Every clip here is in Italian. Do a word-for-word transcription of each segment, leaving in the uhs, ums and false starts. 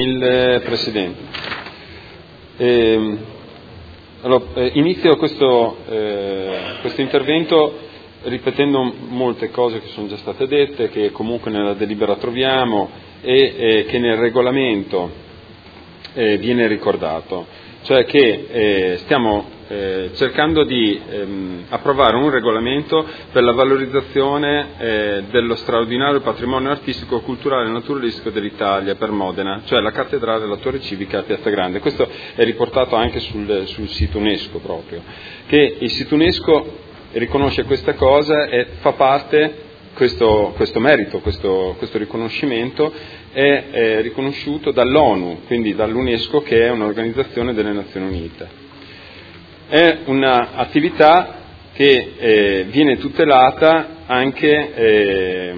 il Presidente. Eh, allora, eh, inizio questo, eh, questo intervento ripetendo molte cose che sono già state dette, che comunque nella delibera troviamo e eh, che nel regolamento eh, viene ricordato, cioè che eh, stiamo eh, cercando di ehm, approvare un regolamento per la valorizzazione eh, dello straordinario patrimonio artistico, culturale e naturalistico dell'Italia per Modena, cioè la cattedrale, la torre civica e Piazza Grande. Questo è riportato anche sul, sul sito UNESCO proprio, che il sito UNESCO riconosce questa cosa e fa parte, questo, questo merito, questo, questo riconoscimento è, è riconosciuto dall'ONU, quindi dall'UNESCO, che è un'organizzazione delle Nazioni Unite. È un'attività che eh, viene tutelata anche eh,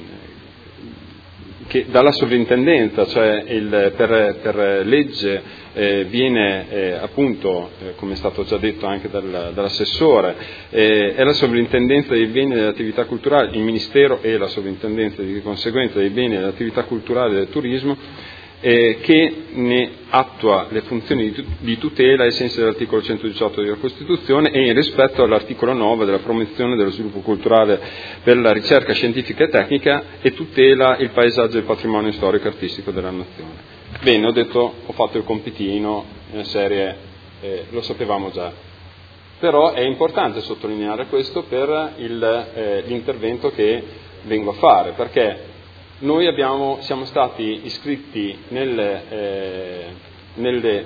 che dalla sovrintendenza, cioè il, per, per legge eh, viene eh, appunto, eh, come è stato già detto anche dal, dall'assessore, eh, è la sovrintendenza dei beni e delle attività culturali, il Ministero e la sovrintendenza di conseguenza dei beni e delle attività culturali e del turismo, eh, che ne attua le funzioni di, di tutela ai sensi dell'articolo centodiciotto della Costituzione e in rispetto all'articolo nove della promozione dello sviluppo culturale per la ricerca scientifica e tecnica e tutela il paesaggio e il patrimonio storico e artistico della nazione. Bene, ho detto, ho fatto il compitino in serie, eh, lo sapevamo già, però è importante sottolineare questo per il, eh, l'intervento che vengo a fare, perché noi abbiamo, siamo stati iscritti nelle, eh, nelle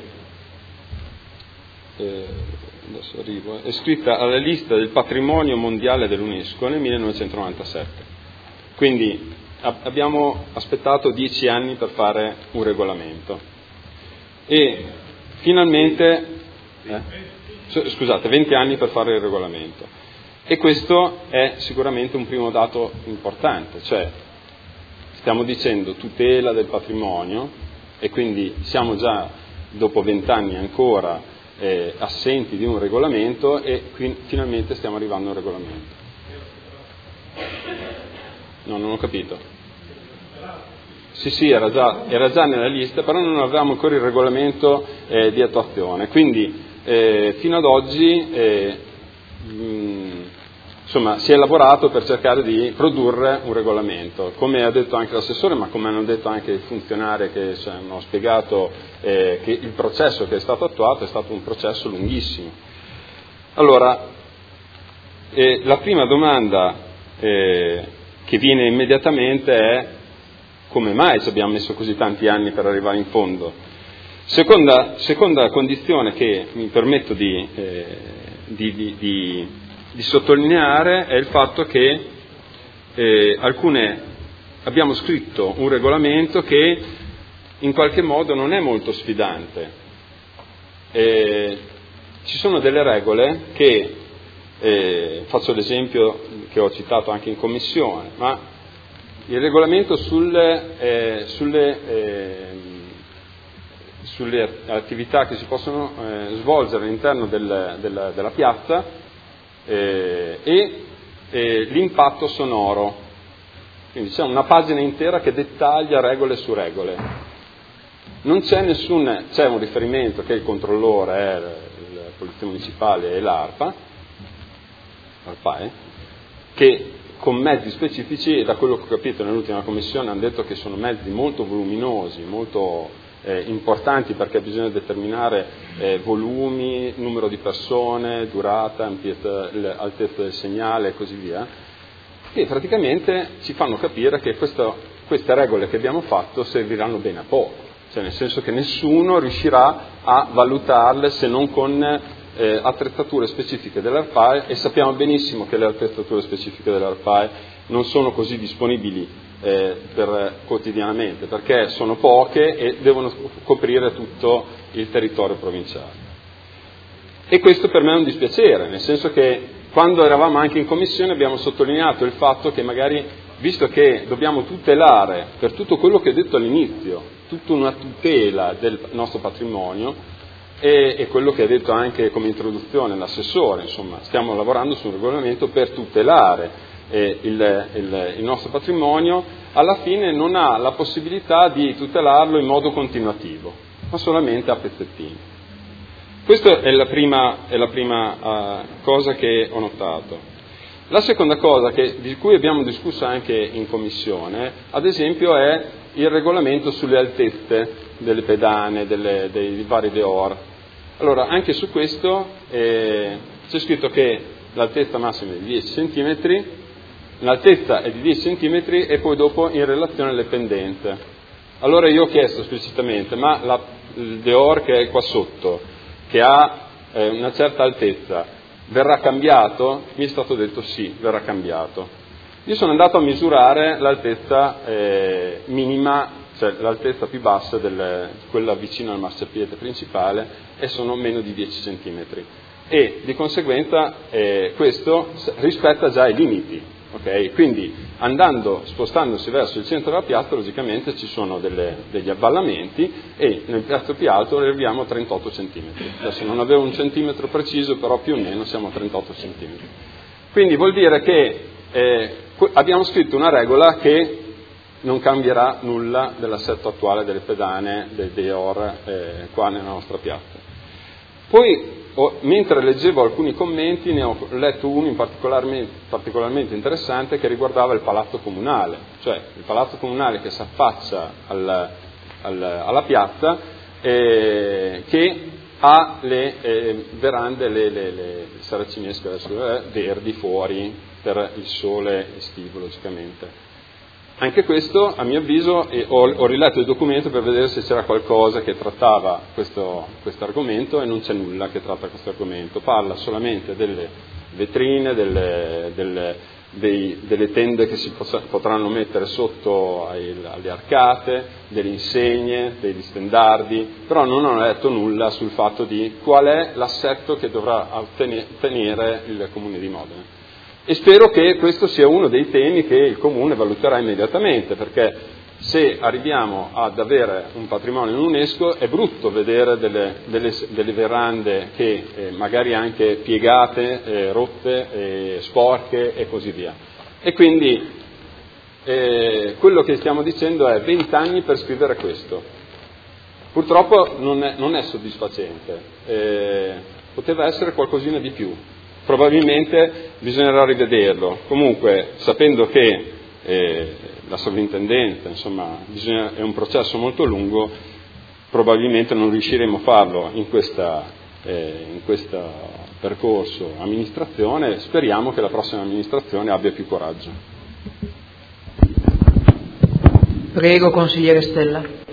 eh, adesso arrivo, è iscritta alla lista del patrimonio mondiale dell'UNESCO nel millenovecentonovantasette. Quindi a, abbiamo aspettato dieci anni per fare un regolamento e finalmente, eh, scusate, venti anni per fare il regolamento. E questo è sicuramente un primo dato importante, cioè stiamo dicendo tutela del patrimonio e quindi siamo già dopo vent'anni ancora eh, assenti di un regolamento e qui finalmente stiamo arrivando a un regolamento. No, non ho capito. Sì, sì, era già, era già nella lista, però non avevamo ancora il regolamento eh, di attuazione. Quindi eh, fino ad oggi eh, mh, insomma, si è lavorato per cercare di produrre un regolamento, come ha detto anche l'assessore, ma come hanno detto anche i funzionari che ci hanno spiegato eh, che il processo che è stato attuato è stato un processo lunghissimo. Allora, eh, la prima domanda eh, che viene immediatamente è: come mai ci abbiamo messo così tanti anni per arrivare in fondo? Seconda, seconda condizione che mi permetto di, eh, di, di, di di sottolineare è il fatto che eh, alcune abbiamo scritto un regolamento che in qualche modo non è molto sfidante. Eh, ci sono delle regole che, eh, faccio l'esempio che ho citato anche in commissione, ma il regolamento sulle, eh, sulle, eh, sulle attività che si possono eh, svolgere all'interno del, del, della piazza Eh, e eh, l'impatto sonoro, quindi c'è una pagina intera che dettaglia regole su regole. Non c'è nessun, c'è un riferimento che il controllore è la Polizia Municipale e l'ARPA, l'ARPA è, che con mezzi specifici, e da quello che ho capito nell'ultima commissione hanno detto che sono mezzi molto voluminosi, molto Eh, importanti, perché bisogna determinare eh, volumi, numero di persone, durata, ampiezza, altezza del segnale e così via, che praticamente ci fanno capire che questo, queste regole che abbiamo fatto serviranno bene a poco, cioè nel senso che nessuno riuscirà a valutarle se non con eh, attrezzature specifiche dell'ARPAE, e sappiamo benissimo che le attrezzature specifiche dell'ARPAE non sono così disponibili Eh, per, quotidianamente, perché sono poche e devono coprire tutto il territorio provinciale. E questo per me è un dispiacere, nel senso che quando eravamo anche in commissione abbiamo sottolineato il fatto che magari, visto che dobbiamo tutelare per tutto quello che ho detto all'inizio, tutta una tutela del nostro patrimonio, e, e quello che ha detto anche come introduzione l'assessore, insomma, stiamo lavorando su un regolamento per tutelare eh, il, il, il nostro patrimonio, alla fine non ha la possibilità di tutelarlo in modo continuativo, ma solamente a pezzettini. Questa è la prima, è la prima uh, cosa che ho notato. La seconda cosa che, di cui abbiamo discusso anche in commissione, ad esempio, è il regolamento sulle altezze delle pedane, delle, dei vari deor. Allora, anche su questo eh, c'è scritto che l'altezza massima è di dieci centimetri, l'altezza è di dieci centimetri e poi dopo in relazione alle pendenze. Allora io ho chiesto esplicitamente, ma la, il deor che è qua sotto, che ha eh, una certa altezza, verrà cambiato? Mi è stato detto sì, verrà cambiato. Io sono andato a misurare l'altezza eh, minima, cioè l'altezza più bassa, del, quella vicino al marciapiede principale, e sono meno di dieci centimetri. E di conseguenza eh, questo rispetta già i limiti. Okay? Quindi andando, spostandosi verso il centro della piazza, logicamente ci sono delle, degli avvallamenti e nel piazzo più alto arriviamo a trentotto centimetri. Adesso non avevo un centimetro preciso, però più o meno siamo a trentotto centimetri. Quindi vuol dire che eh, abbiamo scritto una regola che non cambierà nulla dell'assetto attuale delle pedane, dei deor eh, qua nella nostra piazza. Poi, oh, mentre leggevo alcuni commenti, ne ho letto uno in particolarmente, particolarmente interessante che riguardava il palazzo comunale, cioè il palazzo comunale che si affaccia al, al, alla piazza, eh, che ha le eh, verande, le, le, le saracinesche eh, verdi fuori per il sole estivo, logicamente. Anche questo, a mio avviso, eh, ho, ho riletto il documento per vedere se c'era qualcosa che trattava questo argomento e non c'è nulla che tratta questo argomento. Parla solamente delle vetrine, delle, delle, dei, delle tende che si possa, potranno mettere sotto ai, alle arcate, delle insegne, degli stendardi, però non ho letto nulla sul fatto di qual è l'assetto che dovrà ottenere il Comune di Modena. E spero che questo sia uno dei temi che il Comune valuterà immediatamente, perché se arriviamo ad avere un patrimonio in UNESCO è brutto vedere delle, delle, delle verande che eh, magari anche piegate, eh, rotte, eh, sporche e così via. E quindi eh, quello che stiamo dicendo è vent'anni per scrivere questo. Purtroppo non è, non è soddisfacente, eh, poteva essere qualcosina di più. Probabilmente bisognerà rivederlo. Comunque, sapendo che eh, la sovrintendenza, insomma, bisogna, è un processo molto lungo, probabilmente non riusciremo a farlo in questa, eh, in questo percorso amministrazione. Speriamo che la prossima amministrazione abbia più coraggio. Prego, consigliere Stella.